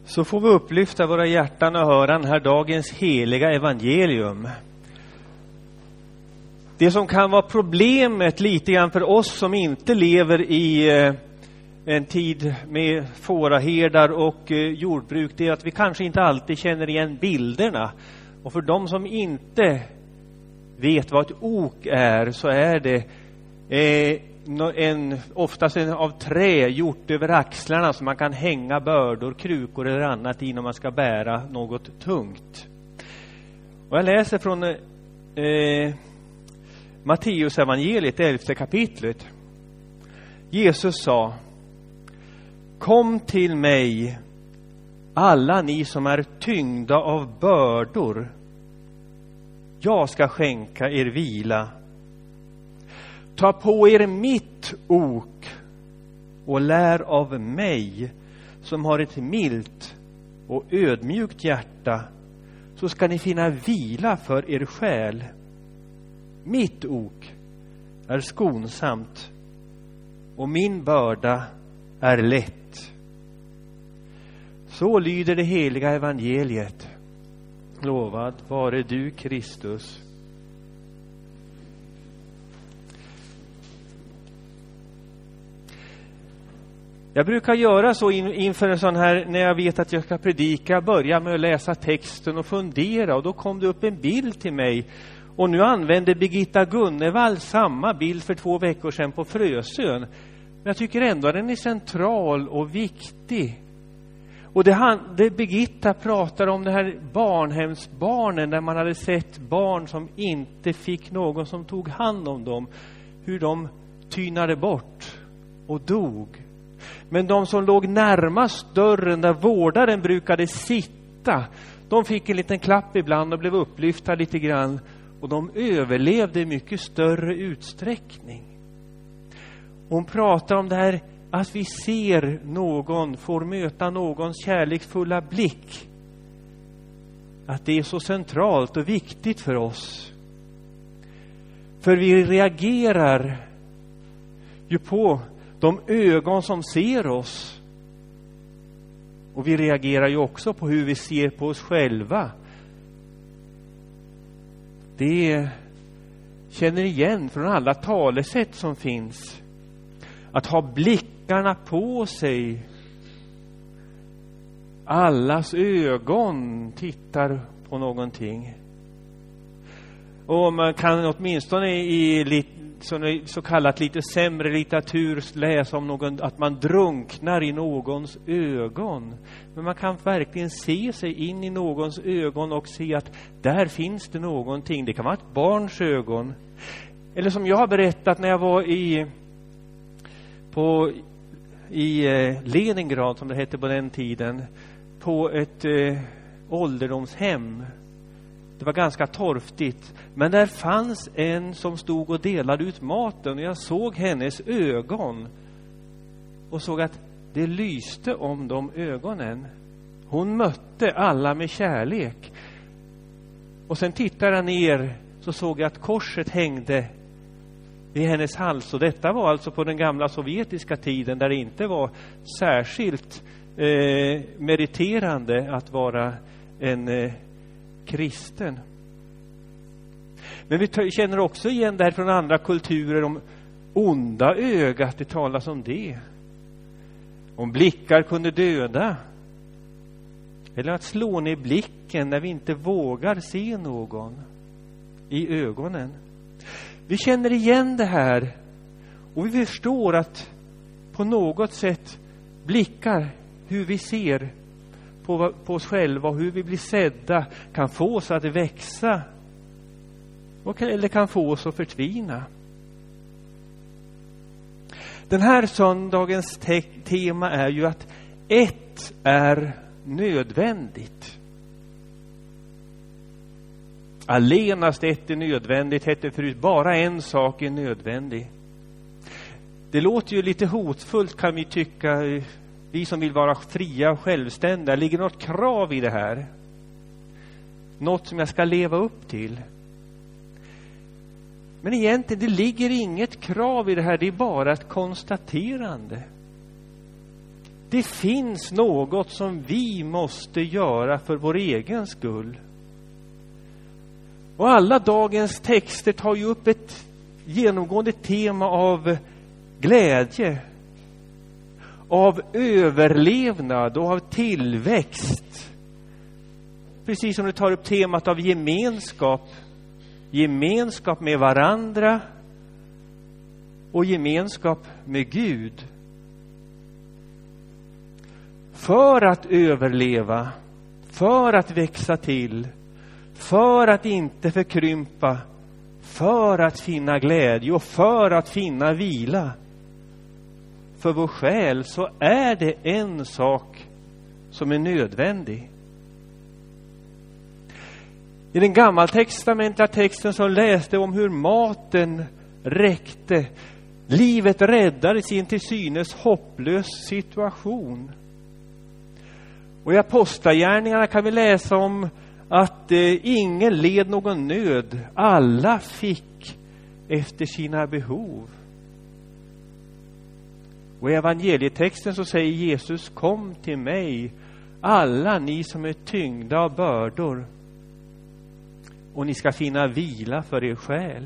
Så får vi upplyfta våra hjärtan och höra den här dagens heliga evangelium. Det som kan vara problemet lite grann för oss som inte lever i en tid med fåraherdar och jordbruk, det är att vi kanske inte alltid känner igen bilderna. Och för de som inte vet vad ett ok är, så är det oftast av trä gjort över axlarna så man kan hänga bördor, krukor eller annat i när man ska bära något tungt. Och jag läser från Matteus evangeliet, 11:e kapitlet. Jesus sa: Kom till mig, alla ni som är tyngda av bördor. Jag ska skänka er vila. Ta på er mitt ok och lär av mig, som har ett milt och ödmjukt hjärta, så ska ni finna vila för er själ. Mitt ok är skonsamt och min börda är lätt. Så lyder det heliga evangeliet. Lovad vare du, Kristus. Jag brukar göra så inför en sån här, när jag vet att jag ska predika, börja med att läsa texten och fundera. Och då kom det upp en bild till mig. Och nu använde Birgitta Gunnevall samma bild för 2 veckor sedan på Frösön. Men jag tycker ändå att den är central och viktig. Och det Birgitta pratar om, det här barnhemsbarnen, där man hade sett barn som inte fick någon som tog hand om dem. Hur de tynade bort och dog. Men de som låg närmast dörren där vårdaren brukade sitta, de fick en liten klapp ibland och blev upplyfta lite grann. Och de överlevde i mycket större utsträckning. Hon pratar om det här att vi ser någon, får möta någons kärleksfulla blick. Att det är så centralt och viktigt för oss. För vi reagerar ju på de ögon som ser oss. Och vi reagerar ju också på hur vi ser på oss själva. Det känner igen från alla talesätt som finns. Att ha blickarna på sig. Allas ögon tittar på någonting. Och man kan åtminstone i så kallat lite sämre litteratur läsa om att man drunknar i någons ögon. Men man kan verkligen se sig in i någons ögon och se att där finns det någonting. Det kan vara ett barns ögon. Eller som jag har berättat när jag var i Leningrad, som det hette på den tiden, på ett ålderdomshem. Det var ganska torftigt. Men där fanns en som stod och delade ut maten. Och jag såg hennes ögon. Och såg att det lyste om de ögonen. Hon mötte alla med kärlek. Och sen tittade jag ner. Så såg jag att korset hängde vid hennes hals. Och detta var alltså på den gamla sovjetiska tiden. Där det inte var särskilt meriterande att vara en kristen. Men vi känner också igen där från andra kulturer om onda ögat. Det talas om det. Om blickar kunde döda. Eller att slå ner blicken när vi inte vågar se någon i ögonen. Vi känner igen det här. Och vi förstår att på något sätt blickar, hur vi ser på oss själva och hur vi blir sedda, kan få oss att växa eller kan få oss att förtvina. Den här söndagens tema är ju att ett är nödvändigt. Allenast ett är nödvändigt, hette förut. Bara en sak är nödvändig. Det låter ju lite hotfullt, kan vi tycka, vi som vill vara fria och självständiga. Ligger något krav i det här? Något som jag ska leva upp till? Men egentligen, det ligger inget krav i det här. Det är bara ett konstaterande. Det finns något som vi måste göra för vår egen skull. Och alla dagens texter tar ju upp ett genomgående tema av glädje, av överlevnad och av tillväxt. Precis som det tar upp temat av gemenskap. Gemenskap med varandra och gemenskap med Gud. För att överleva, för att växa till, för att inte förkrympa, för att finna glädje och för att finna vila. För vår själ så är det en sak som är nödvändig. I den gammaltestamentliga texten så läste om hur maten räckte. Livet räddades i en till synes hopplös situation. Och i Apostlagärningarna kan vi läsa om att ingen led någon nöd. Alla fick efter sina behov. Och i evangelietexten så säger Jesus: kom till mig, alla ni som är tyngda av bördor, och ni ska finna vila för er själ.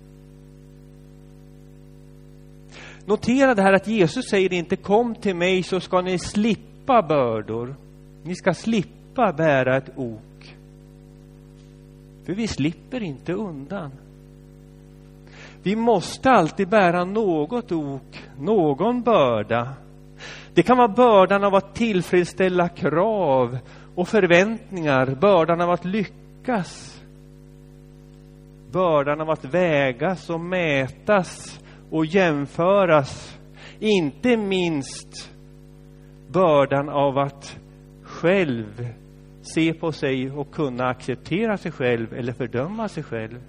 Notera det här att Jesus säger inte: kom till mig så ska ni slippa bördor. Ni ska slippa bära ett ok. För vi slipper inte undan. Vi måste alltid bära något ok, någon börda. Det kan vara bördan av att tillfredsställa krav och förväntningar. Bördan av att lyckas. Bördan av att vägas och mätas och jämföras. Inte minst bördan av att själv se på sig och kunna acceptera sig själv eller fördöma sig själv.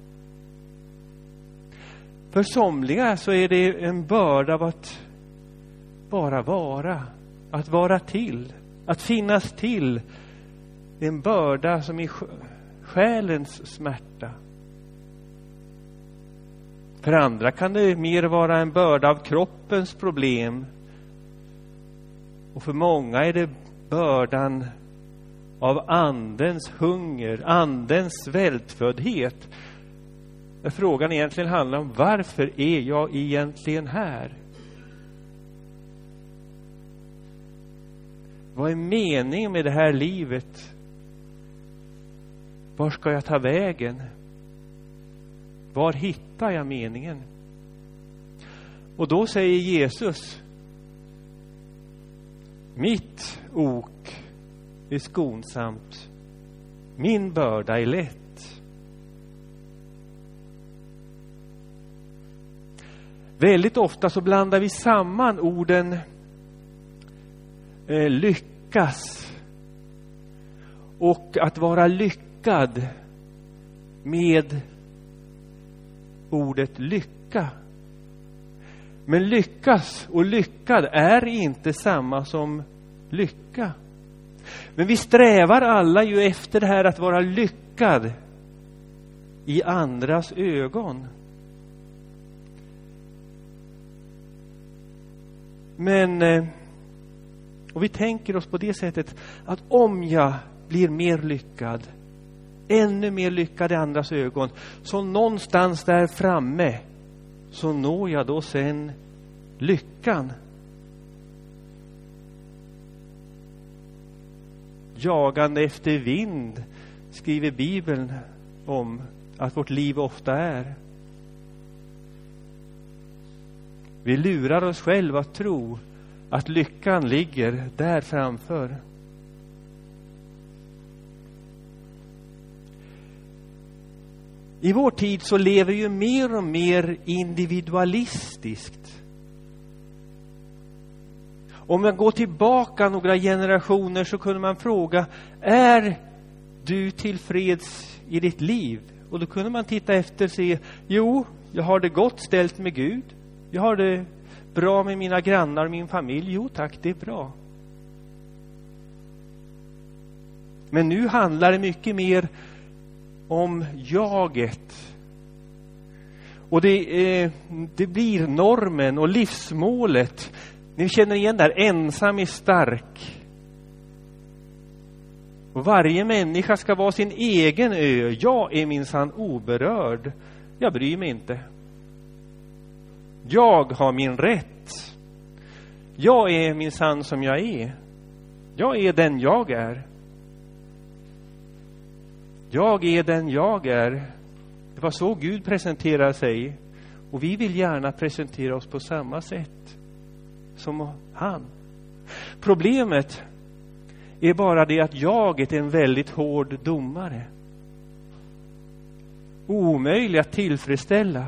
För somliga så är det en börda av att bara vara, att vara till, att finnas till. En börda som är själens smärta. För andra kan det mer vara en börda av kroppens problem. Och för många är det bördan av andens hunger, andens svältföddhet. Där frågan egentligen handlar om: varför är jag egentligen här? Vad är meningen med det här livet? Var ska jag ta vägen? Var hittar jag meningen? Och då säger Jesus: mitt ok är skonsamt, min börda är lätt. Väldigt ofta så blandar vi samman orden lyckas och att vara lyckad med ordet lycka. Men lyckas och lyckad är inte samma som lycka. Men vi strävar alla ju efter det här att vara lyckad i andras ögon. Men och vi tänker oss på det sättet att om jag blir mer lyckad, ännu mer lyckad i andras ögon, så någonstans där framme så når jag då sen lyckan. Jagande efter vind skriver Bibeln om att vårt liv ofta är. Vi lurar oss själva att tro att lyckan ligger där framför. I vår tid så lever ju mer och mer individualistiskt. Om man går tillbaka några generationer så kunde man fråga: är du tillfreds i ditt liv? Och då kunde man titta efter och se: jo, jag har det gott ställt med Gud. Jag har det bra med mina grannar och min familj. Jo tack, det är bra. Men nu handlar det mycket mer om jaget. Och det blir normen och livsmålet. Ni känner igen där, ensam är stark. Och varje människa ska vara sin egen ö. Jag är minsann oberörd. Jag bryr mig inte. Jag har min rätt. Jag är minsann som jag är. Jag är den jag är. Jag är den jag är. Det var så Gud presenterar sig. Och vi vill gärna presentera oss på samma sätt som han. Problemet är bara det att jaget är en väldigt hård domare. Omöjlig att tillfredsställa.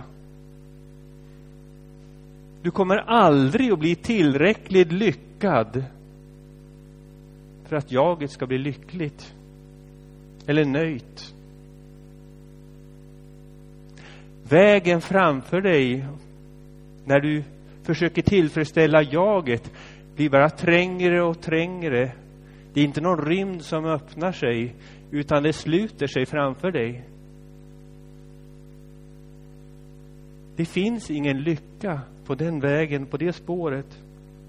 Du kommer aldrig att bli tillräckligt lyckad för att jaget ska bli lyckligt eller nöjt. Vägen framför dig när du försöker tillfredsställa jaget blir bara trängre och trängre. Det är inte någon rymd som öppnar sig, utan det sluter sig framför dig. Det finns ingen lycka på den vägen, på det spåret.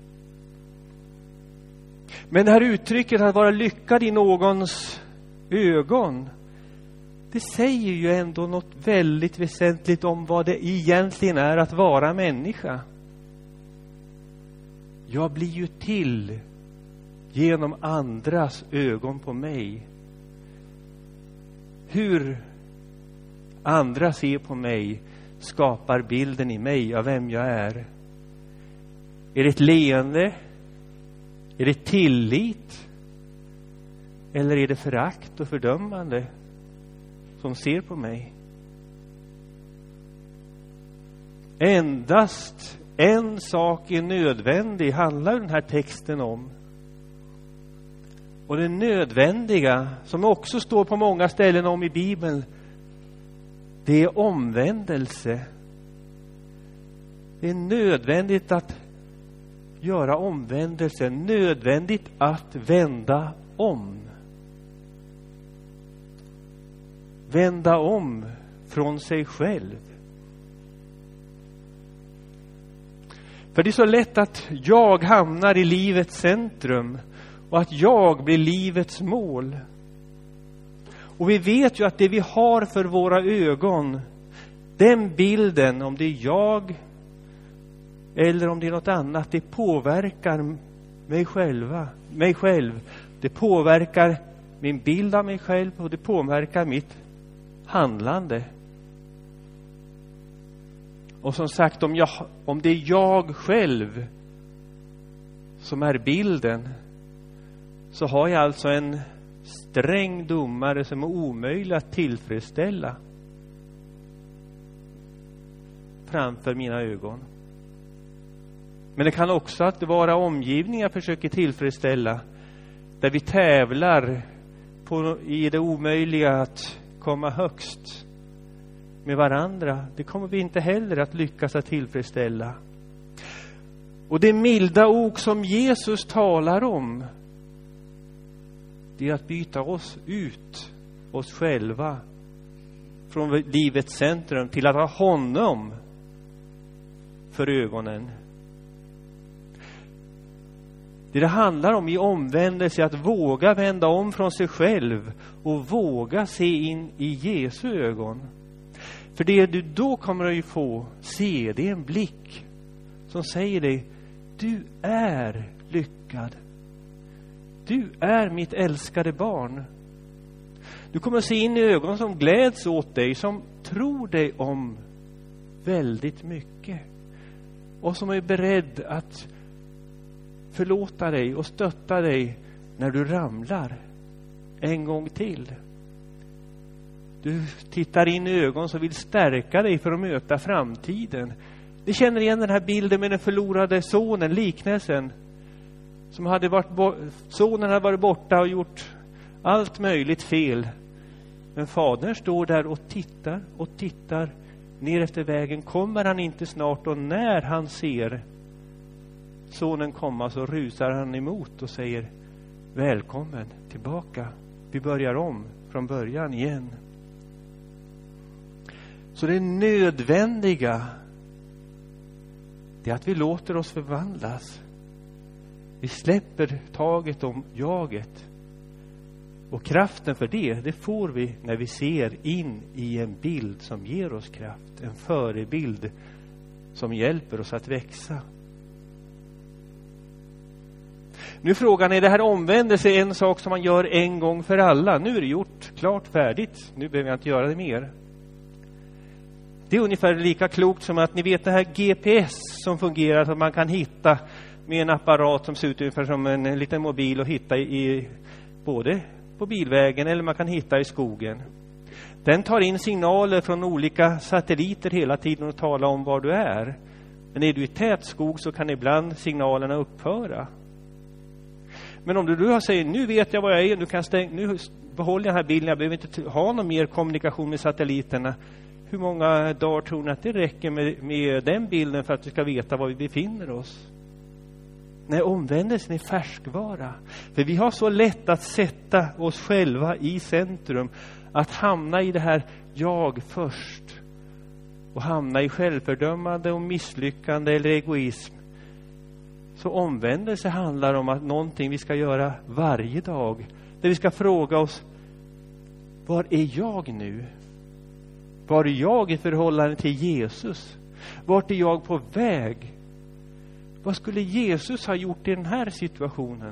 Men det här uttrycket att vara lyckad i någons ögon, det säger ju ändå något väldigt väsentligt om vad det egentligen är att vara människa. Jag blir ju till genom andras ögon på mig. Hur andra ser på mig skapar bilden i mig av vem jag är. Är det ett leende? Är det tillit? Eller är det förakt och fördömande som ser på mig? Endast en sak är nödvändig, handlar den här texten om. Och det nödvändiga, som också står på många ställen om i Bibeln, det är omvändelse. Det är nödvändigt att göra omvändelse. Nödvändigt att vända om. Vända om från sig själv. För det är så lätt att jag hamnar i livets centrum och att jag blir livets mål. Och vi vet ju att det vi har för våra ögon, den bilden, om det är jag eller om det är något annat, det påverkar mig själv. Det påverkar min bild av mig själv och det påverkar mitt handlande. Och som sagt, om det är jag själv som är bilden, så har jag alltså en sträng domare som är omöjlig att tillfredsställa framför mina ögon. Men det kan också att vara omgivning jag försöker tillfredsställa, där vi tävlar i det omöjliga att komma högst med varandra. Det kommer vi inte heller att lyckas att tillfredsställa. Och det milda ok som Jesus talar om, det är att byta oss själva från livets centrum till att ha honom för ögonen. Det handlar om i omvändelse att våga vända om från sig själv och våga se in i Jesu ögon. För det du då kommer att få se, det är en blick som säger dig: du är lyckad. Du är mitt älskade barn. Du kommer att se in i ögon som gläds åt dig, som tror dig om väldigt mycket och som är beredd att förlåta dig och stötta dig när du ramlar en gång till. Du tittar in i ögon som vill stärka dig för att möta framtiden. Ni känner igen den här bilden med den förlorade sonen, liknelsen. Sonen hade varit borta och gjort allt möjligt fel. Men fadern står där och tittar ner efter vägen. Kommer han inte snart? Och när han ser sonen komma så rusar han emot och säger: välkommen tillbaka. Vi börjar om från början igen. Så det nödvändiga, det är att vi låter oss förvandlas. Vi släpper taget om jaget. Och kraften för det får vi när vi ser in i en bild som ger oss kraft. En förebild som hjälper oss att växa. Nu är frågan, är det här omvändelse en sak som man gör en gång för alla? Nu är det gjort, klart, färdigt. Nu behöver jag inte göra det mer. Det är ungefär lika klokt som att ni vet det här GPS som fungerar, så att man kan hitta med en apparat som ser ut ungefär som en liten mobil och hitta i både på bilvägen eller man kan hitta i skogen. Den tar in signaler från olika satelliter hela tiden och talar om var du är. Men är du i tät skog så kan ibland signalerna upphöra. Men om du säger, nu vet jag var jag är, nu behåller jag den här bilden, jag behöver inte ha någon mer kommunikation med satelliterna. Hur många dagar tror ni att det räcker med den bilden för att vi ska veta var vi befinner oss? Nej, omvändelsen är färskvara. För vi har så lätt att sätta oss själva i centrum. Att hamna i det här jag först. Och hamna i självfördömande och misslyckande eller egoism. Så omvändelse handlar om att någonting vi ska göra varje dag. Där vi ska fråga oss, var är jag nu? Var är jag i förhållande till Jesus? Vart är jag på väg? Vad skulle Jesus ha gjort i den här situationen?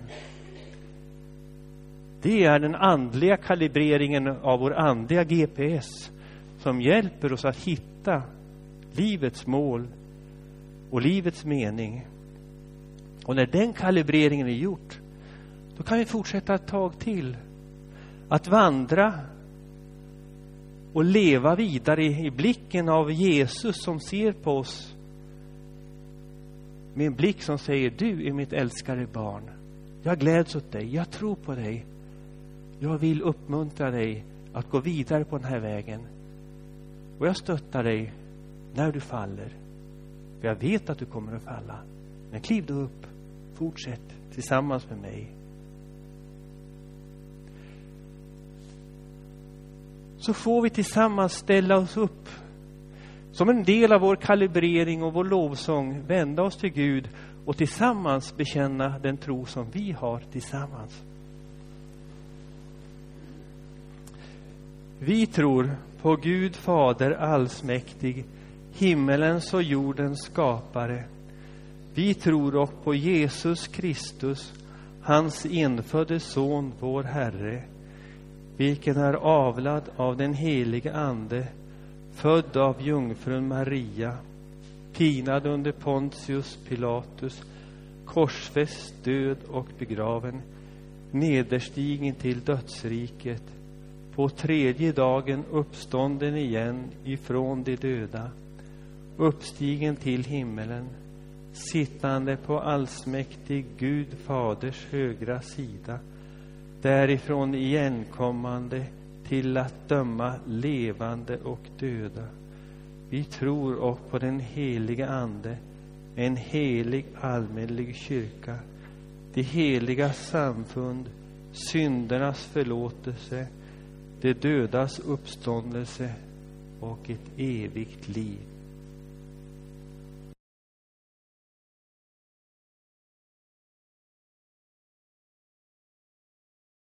Det är den andliga kalibreringen av vår andliga GPS som hjälper oss att hitta livets mål och livets mening. Och när den kalibreringen är gjort, då kan vi fortsätta ett tag till att vandra och leva vidare i blicken av Jesus som ser på oss med en blick som säger, du är mitt älskade barn. Jag gläds åt dig, jag tror på dig. Jag vill uppmuntra dig att gå vidare på den här vägen. Och jag stöttar dig när du faller. För jag vet att du kommer att falla. Men kliv då upp, fortsätt tillsammans med mig. Så får vi tillsammans ställa oss upp som en del av vår kalibrering och vår lovsång, vända oss till Gud och tillsammans bekänna den tro som vi har tillsammans. Vi tror på Gud Fader allsmäktig, himmelens och jordens skapare. Vi tror också på Jesus Kristus, hans enfödde son, vår Herre, vilken är avlad av den helige Ande, född av jungfrun Maria, pinad under Pontius Pilatus, korsfäst, död och begraven, nederstigen till dödsriket, på tredje dagen uppstånden igen ifrån de döda, uppstigen till himmelen, sittande på allsmäktig Gud Faders högra sida, därifrån igenkommande till att döma levande och döda. Vi tror och på den heliga Ande, en helig allmänlig kyrka, det heliga samfund, syndernas förlåtelse, det dödas uppståndelse och ett evigt liv.